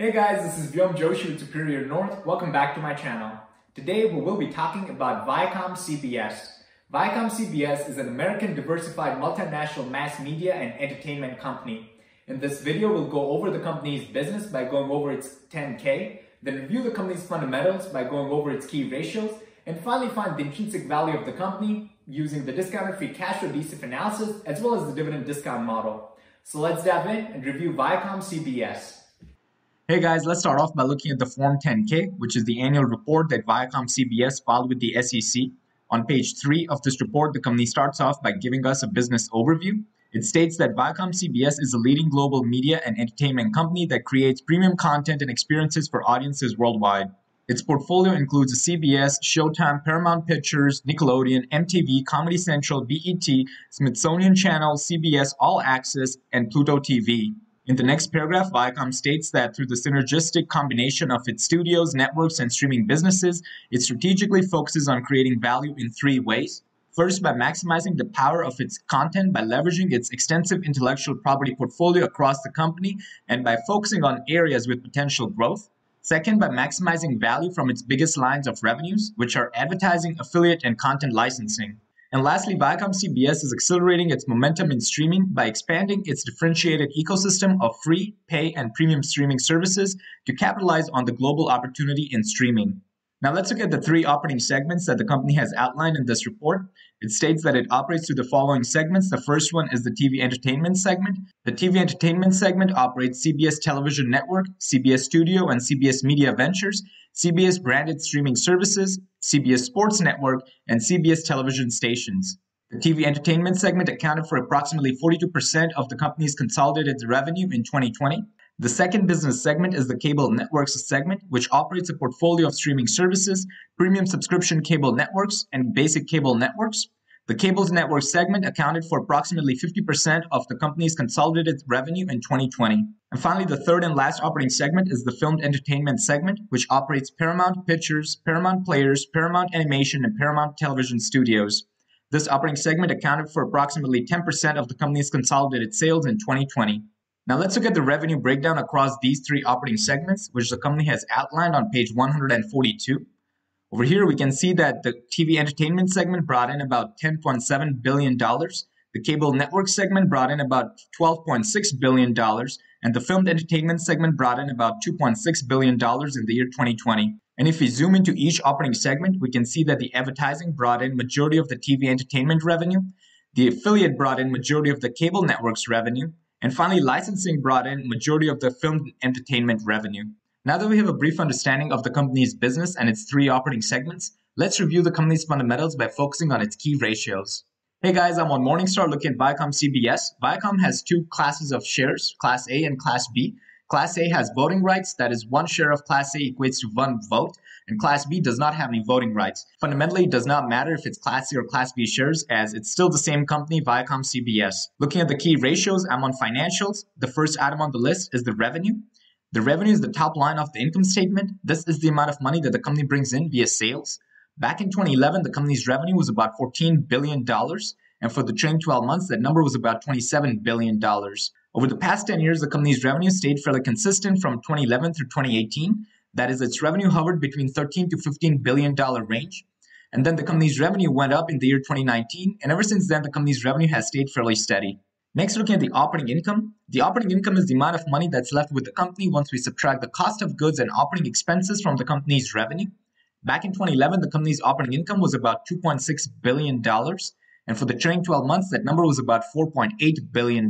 Hey guys, this is Vyom Joshi with Superior North. Welcome back to my channel. Today we will be talking about Viacom CBS. Viacom CBS is an American diversified multinational mass media and entertainment company. In this video, we'll go over the company's business by going over its 10K, then review the company's fundamentals by going over its key ratios, and finally find the intrinsic value of the company using the discounted free cash flow DCF analysis as well as the dividend discount model. So let's dive in and review Viacom CBS. Hey guys, let's start off by looking at the Form 10K, which is the annual report that Viacom CBS filed with the SEC. On page 3 of this report, the company starts off by giving us a business overview. It states that Viacom CBS is a leading global media and entertainment company that creates premium content and experiences for audiences worldwide. Its portfolio includes CBS, Showtime, Paramount Pictures, Nickelodeon, MTV, Comedy Central, BET, Smithsonian Channel, CBS All Access, and Pluto TV. In the next paragraph, Viacom states that through the synergistic combination of its studios, networks, and streaming businesses, it strategically focuses on creating value in 3 ways. First, by maximizing the power of its content by leveraging its extensive intellectual property portfolio across the company and by focusing on areas with potential growth. Second, by maximizing value from its biggest lines of revenues, which are advertising, affiliate, and content licensing. And lastly, Viacom CBS is accelerating its momentum in streaming by expanding its differentiated ecosystem of free, pay, and premium streaming services to capitalize on the global opportunity in streaming. Now let's look at the 3 operating segments that the company has outlined in this report. It states that it operates through the following segments. The first one is the TV Entertainment segment. The TV Entertainment segment operates CBS Television Network, CBS Studio and CBS Media Ventures, CBS branded streaming services, CBS Sports Network, and CBS television stations. The TV Entertainment segment accounted for approximately 42% of the company's consolidated revenue in 2020. The second business segment is the Cable Networks segment, which operates a portfolio of streaming services, premium subscription cable networks, and basic cable networks. The Cable Networks segment accounted for approximately 50% of the company's consolidated revenue in 2020. And finally, the third and last operating segment is the Filmed Entertainment segment, which operates Paramount Pictures, Paramount Players, Paramount Animation, and Paramount Television Studios. This operating segment accounted for approximately 10% of the company's consolidated sales in 2020. Now let's look at the revenue breakdown across these 3 operating segments, which the company has outlined on page 142. Over here, we can see that the TV Entertainment segment brought in about $10.7 billion. The Cable Network segment brought in about $12.6 billion. And the Filmed Entertainment segment brought in about $2.6 billion in the year 2020. And if we zoom into each operating segment, we can see that the advertising brought in majority of the TV Entertainment revenue. The affiliate brought in majority of the Cable Network's revenue. And finally, licensing brought in majority of the Filmed Entertainment revenue. Now that we have a brief understanding of the company's business and its 3 operating segments, let's review the company's fundamentals by focusing on its key ratios. Hey guys, I'm on Morningstar looking at Viacom CBS. Viacom has 2 classes of shares, Class A and Class B. Class A has voting rights, that is 1 share of Class A equates to 1 vote, and Class B does not have any voting rights. Fundamentally, it does not matter if it's Class A or Class B shares, as it's still the same company, Viacom CBS. Looking at the key ratios, I'm on financials. The first item on the list is the revenue. The revenue is the top line of the income statement. This is the amount of money that the company brings in via sales. Back in 2011, the company's revenue was about $14 billion, and for the trailing 12 months, that number was about $27 billion. Over the past 10 years, the company's revenue stayed fairly consistent from 2011 through 2018. That is, its revenue hovered between $13 to $15 billion range. And then the company's revenue went up in the year 2019, and ever since then, the company's revenue has stayed fairly steady. Next, looking at the operating income. The operating income is the amount of money that's left with the company once we subtract the cost of goods and operating expenses from the company's revenue. Back in 2011, the company's operating income was about $2.6 billion, and for the trailing 12 months, that number was about $4.8 billion.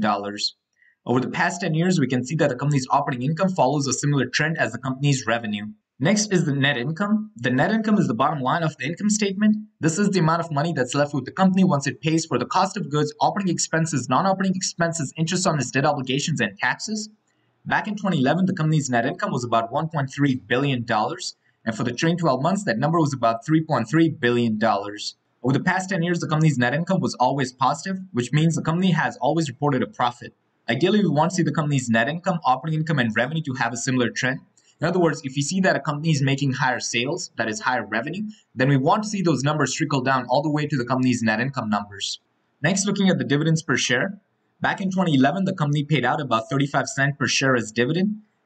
Over the past 10 years, we can see that the company's operating income follows a similar trend as the company's revenue. Next is the net income. The net income is the bottom line of the income statement. This is the amount of money that's left with the company once it pays for the cost of goods, operating expenses, non-operating expenses, interest on its debt obligations, and taxes. Back in 2011, the company's net income was about $1.3 billion, and for the trailing 12 months, that number was about $3.3 billion. Over the past 10 years, the company's net income was always positive, which means the company has always reported a profit. Ideally, we want to see the company's net income, operating income, and revenue to have a similar trend. In other words, if we see that a company is making higher sales, that is higher revenue, then we want to see those numbers trickle down all the way to the company's net income numbers. Next, looking at the dividends per share. Back in 2011, the company paid out about 35 cents per share as dividend.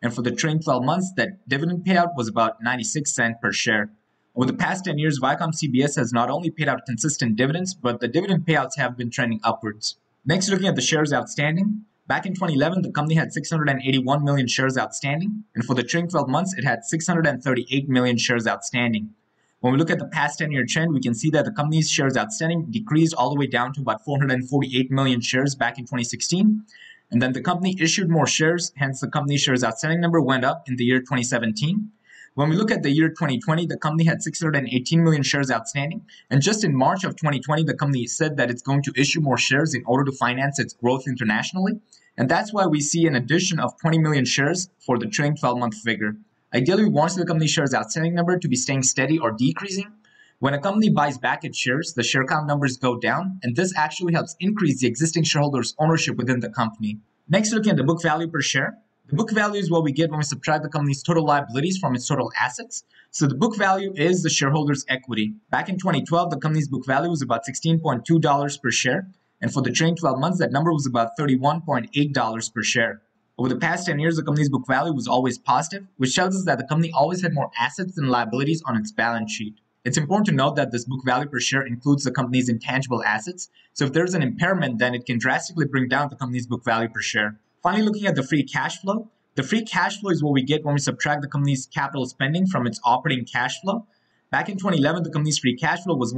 And for the trailing 12 months, that dividend payout was about 96 cents per share. Over the past 10 years, Viacom CBS has not only paid out consistent dividends, but the dividend payouts have been trending upwards. Next, looking at the shares outstanding. Back in 2011, the company had 681 million shares outstanding, and for the trailing 12 months, it had 638 million shares outstanding. When we look at the past 10-year trend, we can see that the company's shares outstanding decreased all the way down to about 448 million shares back in 2016. And then the company issued more shares, hence the company's shares outstanding number went up in the year 2017. When we look at the year 2020, the company had 618 million shares outstanding. And just in March of 2020, the company said that it's going to issue more shares in order to finance its growth internationally. And that's why we see an addition of 20 million shares for the trailing 12-month figure. Ideally, we want the company's shares outstanding number to be staying steady or decreasing. When a company buys back its shares, the share count numbers go down, and this actually helps increase the existing shareholders' ownership within the company. Next, looking at the book value per share. The book value is what we get when we subtract the company's total liabilities from its total assets. So the book value is the shareholders' equity. Back in 2012, the company's book value was about $16.2 per share, and for the trailing 12 months, that number was about $31.8 per share. Over the past 10 years, the company's book value was always positive, which tells us that the company always had more assets than liabilities on its balance sheet. It's important to note that this book value per share includes the company's intangible assets, so if there's an impairment, then it can drastically bring down the company's book value per share. Finally, looking at the free cash flow. The free cash flow is what we get when we subtract the company's capital spending from its operating cash flow. Back in 2011, the company's free cash flow was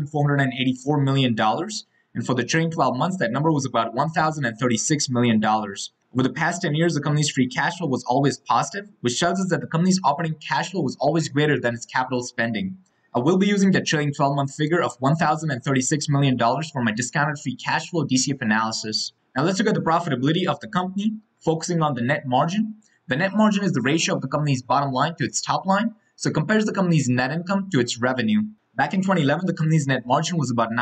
$1,484 million, and for the trailing 12 months, that number was about $1,036 million. Over the past 10 years, the company's free cash flow was always positive, which tells us that the company's operating cash flow was always greater than its capital spending. I will be using the trailing 12-month figure of $1,036 million for my discounted free cash flow DCF analysis. Now let's look at the profitability of the company, focusing on the net margin. The net margin is the ratio of the company's bottom line to its top line, so it compares the company's net income to its revenue. Back in 2011, the company's net margin was about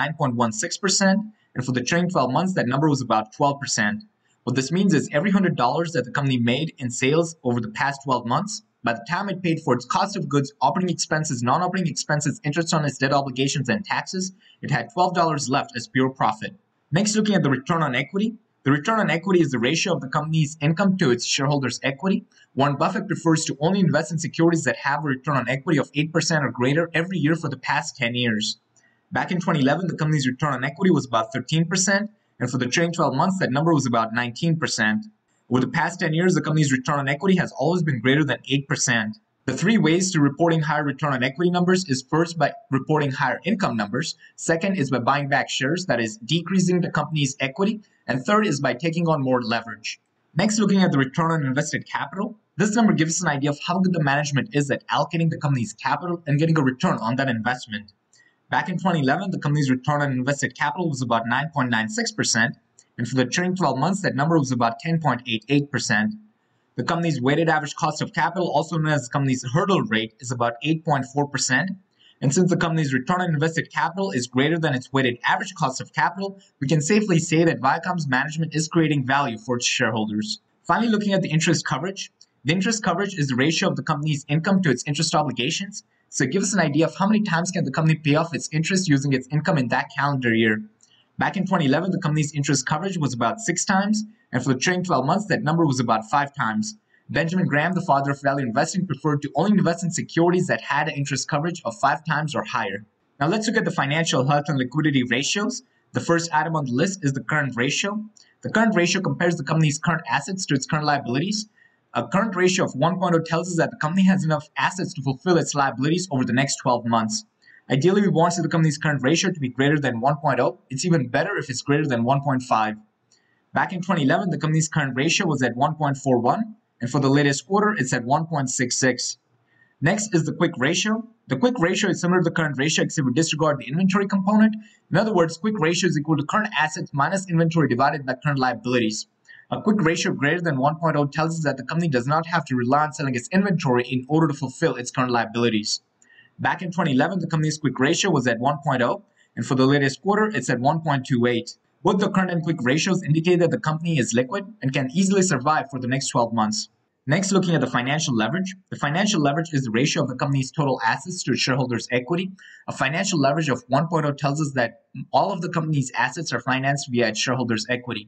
9.16%, and for the trailing 12 months, that number was about 12%. What this means is every $100 that the company made in sales over the past 12 months, by the time it paid for its cost of goods, operating expenses, non-operating expenses, interest on its debt obligations, and taxes, it had $12 left as pure profit. Next, looking at the return on equity. The return on equity is the ratio of the company's income to its shareholders' equity. Warren Buffett prefers to only invest in securities that have a return on equity of 8% or greater every year for the past 10 years. Back in 2011, the company's return on equity was about 13%, and for the trailing 12 months, that number was about 19%. Over the past 10 years, the company's return on equity has always been greater than 8%. The three ways to reporting higher return on equity numbers is first by reporting higher income numbers, second is by buying back shares, that is decreasing the company's equity, and third is by taking on more leverage. Next, looking at the return on invested capital. This number gives us an idea of how good the management is at allocating the company's capital and getting a return on that investment. Back in 2011, the company's return on invested capital was about 9.96%, and for the trailing 12 months, that number was about 10.88%. The company's weighted average cost of capital, also known as the company's hurdle rate, is about 8.4%. And since the company's return on invested capital is greater than its weighted average cost of capital, we can safely say that Viacom's management is creating value for its shareholders. Finally, looking at the interest coverage. The interest coverage is the ratio of the company's income to its interest obligations. So it gives us an idea of how many times can the company pay off its interest using its income in that calendar year. Back in 2011, the company's interest coverage was about 6 times, and for the trailing 12 months, that number was about 5 times. Benjamin Graham, the father of value investing, preferred to only invest in securities that had an interest coverage of 5 times or higher. Now let's look at the financial health and liquidity ratios. The first item on the list is the current ratio. The current ratio compares the company's current assets to its current liabilities. A current ratio of 1.0 tells us that the company has enough assets to fulfill its liabilities over the next 12 months. Ideally, we want the company's current ratio to be greater than 1.0. It's even better if it's greater than 1.5. Back in 2011, the company's current ratio was at 1.41, and for the latest quarter, it's at 1.66. Next is the quick ratio. The quick ratio is similar to the current ratio except we disregard the inventory component. In other words, quick ratio is equal to current assets minus inventory divided by current liabilities. A quick ratio greater than 1.0 tells us that the company does not have to rely on selling its inventory in order to fulfill its current liabilities. Back in 2011, the company's quick ratio was at 1.0, and for the latest quarter, it's at 1.28. Both the current and quick ratios indicate that the company is liquid and can easily survive for the next 12 months. Next, looking at the financial leverage. The financial leverage is the ratio of the company's total assets to its shareholders' equity. A financial leverage of 1.0 tells us that all of the company's assets are financed via its shareholders' equity.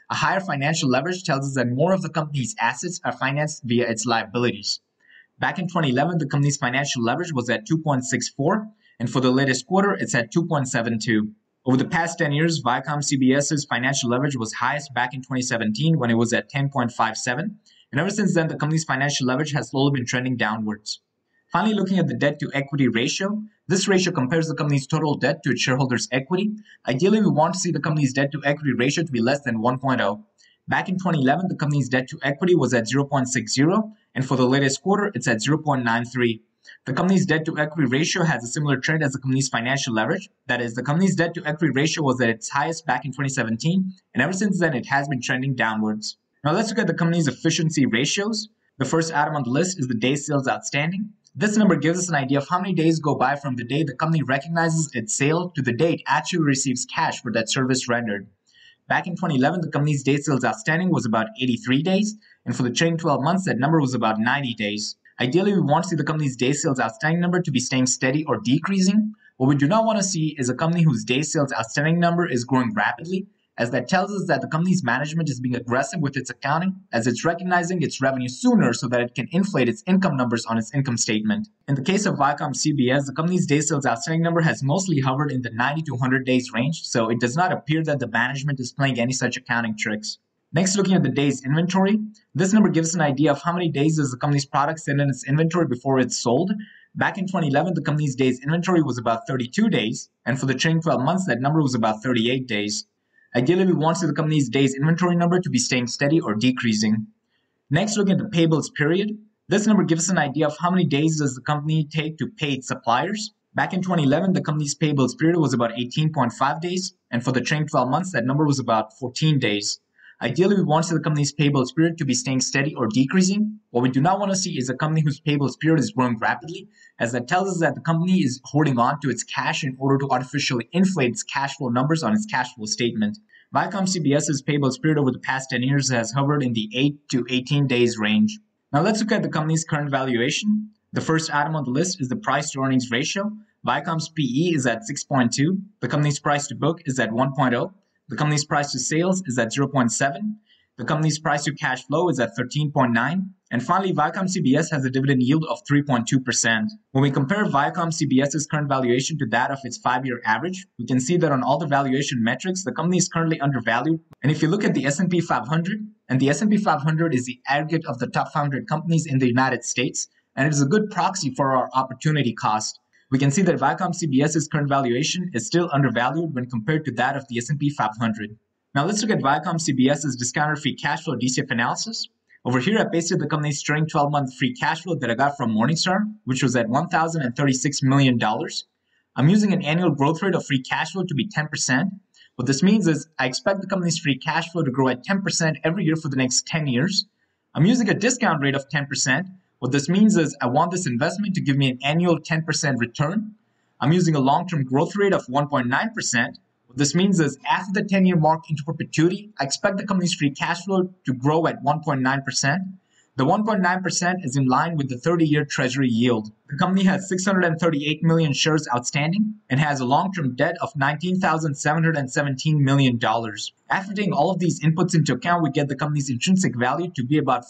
A higher financial leverage tells us that more of the company's assets are financed via its liabilities. Back in 2011, the company's financial leverage was at 2.64, and for the latest quarter, it's at 2.72. Over the past 10 years, Viacom CBS's financial leverage was highest back in 2017 when it was at 10.57, and ever since then, the company's financial leverage has slowly been trending downwards. Finally, looking at the debt-to-equity ratio, this ratio compares the company's total debt to its shareholders' equity. Ideally, we want to see the company's debt-to-equity ratio to be less than 1.0. Back in 2011, the company's debt-to-equity was at 0.60, and for the latest quarter, it's at 0.93. The company's debt-to-equity ratio has a similar trend as the company's financial leverage. That is, the company's debt-to-equity ratio was at its highest back in 2017, and ever since then, it has been trending downwards. Now let's look at the company's efficiency ratios. The first item on the list is the days sales outstanding. This number gives us an idea of how many days go by from the day the company recognizes its sale to the day it actually receives cash for that service rendered. Back in 2011, the company's days sales outstanding was about 83 days, and for the trailing 12 months, that number was about 90 days. Ideally, we want to see the company's days sales outstanding number to be staying steady or decreasing. What we do not want to see is a company whose days sales outstanding number is growing rapidly, as that tells us that the company's management is being aggressive with its accounting, as it's recognizing its revenue sooner so that it can inflate its income numbers on its income statement. In the case of Viacom CBS, the company's days sales outstanding number has mostly hovered in the 90 to 100 days range, so it does not appear that the management is playing any such accounting tricks. Next, looking at the days inventory, this number gives us an idea of how many days does the company's product sit in its inventory before it's sold. Back in 2011, the company's days inventory was about 32 days, and for the trailing 12 months, that number was about 38 days. Ideally, we want to see the company's days inventory number to be staying steady or decreasing. Next, looking at the payables period. This number gives us an idea of how many days does the company take to pay its suppliers. Back in 2011, the company's payables period was about 18.5 days, and for the trailing 12 months, that number was about 14 days. Ideally, we want to see the company's payables period to be staying steady or decreasing. What we do not want to see is a company whose payables period is growing rapidly, as that tells us that the company is holding on to its cash in order to artificially inflate its cash flow numbers on its cash flow statement. Viacom CBS's payables period over the past 10 years has hovered in the 8 to 18 days range. Now let's look at the company's current valuation. The first item on the list is the price to earnings ratio. Viacom's PE is at 6.2. The company's price to book is at 1.0. The company's price to sales is at 0.7. The company's price to cash flow is at 13.9. And finally, Viacom CBS has a dividend yield of 3.2%. When we compare Viacom CBS's current valuation to that of its 5-year average, we can see that on all the valuation metrics, the company is currently undervalued. And if you look at the S&P 500, and the S&P 500 is the aggregate of the top 500 companies in the United States, and it is a good proxy for our opportunity cost. We can see that Viacom CBS's current valuation is still undervalued when compared to that of the S&P 500. Now let's look at Viacom CBS's discounted free cash flow DCF analysis. Over here, I pasted the company's trailing 12-month free cash flow that I got from Morningstar, which was at $1,036 million. I'm using an annual growth rate of free cash flow to be 10%. What this means is I expect the company's free cash flow to grow at 10% every year for the next 10 years. I'm using a discount rate of 10%. What this means is I want this investment to give me an annual 10% return. I'm using a long-term growth rate of 1.9%. What this means is after the 10-year mark into perpetuity, I expect the company's free cash flow to grow at 1.9%. The 1.9% is in line with the 30-year Treasury yield. The company has 638 million shares outstanding and has a long-term debt of $19,717 million. After taking all of these inputs into account, we get the company's intrinsic value to be about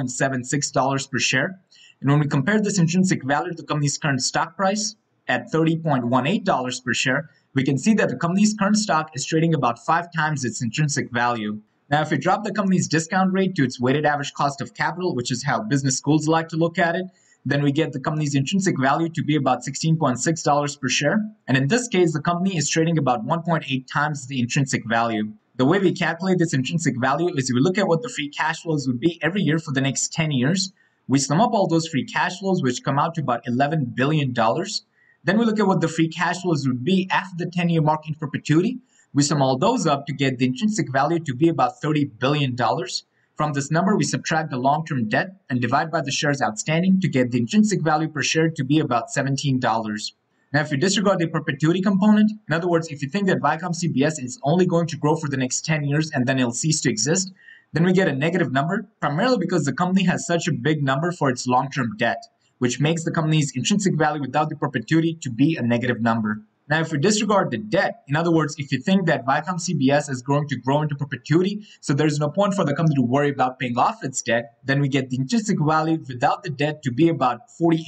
$5.76 per share. And when we compare this intrinsic value to the company's current stock price at $30.18 per share, we can see that the company's current stock is trading about 5 times its intrinsic value. Now, if we drop the company's discount rate to its weighted average cost of capital, which is how business schools like to look at it, then we get the company's intrinsic value to be about $16.6 per share. And in this case, the company is trading about 1.8 times the intrinsic value. The way we calculate this intrinsic value is we look at what the free cash flows would be every year for the next 10 years. We sum up all those free cash flows, which come out to about $11 billion. Then we look at what the free cash flows would be after the 10-year mark in perpetuity. We sum all those up to get the intrinsic value to be about $30 billion. From this number, we subtract the long-term debt and divide by the shares outstanding to get the intrinsic value per share to be about $17. Now, if you disregard the perpetuity component, in other words, if you think that Viacom CBS is only going to grow for the next 10 years and then it'll cease to exist, then we get a negative number, primarily because the company has such a big number for its long-term debt, which makes the company's intrinsic value without the perpetuity to be a negative number. Now, if we disregard the debt, in other words, if you think that Viacom CBS is going to grow into perpetuity, so there's no point for the company to worry about paying off its debt, then we get the intrinsic value without the debt to be about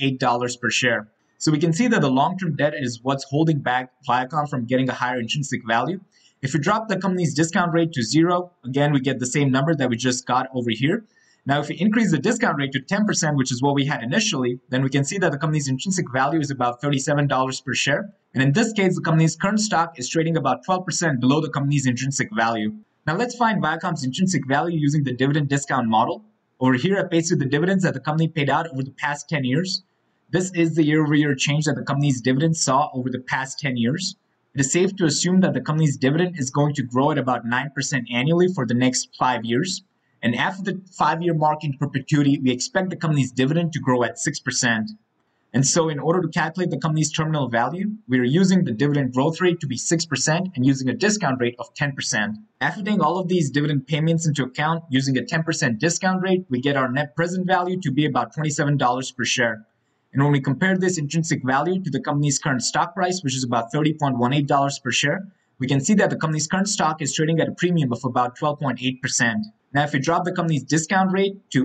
$48 per share. So we can see that the long-term debt is what's holding back Viacom from getting a higher intrinsic value. If we drop the company's discount rate to 0, again, we get the same number that we just got over here. Now, if we increase the discount rate to 10%, which is what we had initially, then we can see that the company's intrinsic value is about $37 per share. And in this case, the company's current stock is trading about 12% below the company's intrinsic value. Now, let's find Viacom's intrinsic value using the dividend discount model. Over here, I pasted the dividends that the company paid out over the past 10 years. This is the year-over-year change that the company's dividends saw over the past 10 years. It is safe to assume that the company's dividend is going to grow at about 9% annually for the next 5 years. And after the 5-year mark in perpetuity, we expect the company's dividend to grow at 6%. And so in order to calculate the company's terminal value, we are using the dividend growth rate to be 6% and using a discount rate of 10%. After taking all of these dividend payments into account, using a 10% discount rate, we get our net present value to be about $27 per share. And when we compare this intrinsic value to the company's current stock price, which is about $30.18 per share, we can see that the company's current stock is trading at a premium of about 12.8%. Now, if we drop the company's discount rate to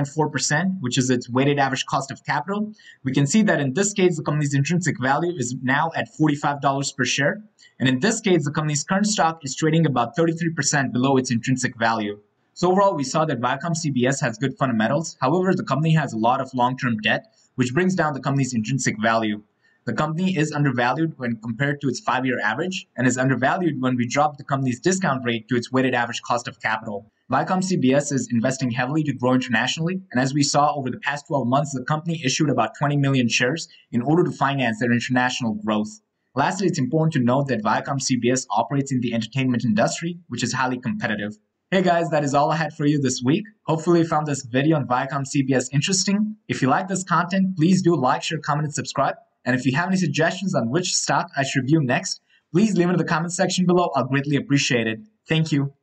8.4%, which is its weighted average cost of capital, we can see that in this case, the company's intrinsic value is now at $45 per share. And in this case, the company's current stock is trading about 33% below its intrinsic value. So overall, we saw that Viacom CBS has good fundamentals. However, the company has a lot of long-term debt, which brings down the company's intrinsic value. The company is undervalued when compared to its 5-year average and is undervalued when we drop the company's discount rate to its weighted average cost of capital. Viacom CBS is investing heavily to grow internationally, and as we saw over the past 12 months, the company issued about 20 million shares in order to finance their international growth. Lastly, it's important to note that Viacom CBS operates in the entertainment industry, which is highly competitive. Hey guys, that is all I had for you this week. Hopefully you found this video on Viacom CBS interesting. If you like this content, please do like, share, comment, and subscribe. And if you have any suggestions on which stock I should review next, please leave it in the comment section below. I'll greatly appreciate it. Thank you.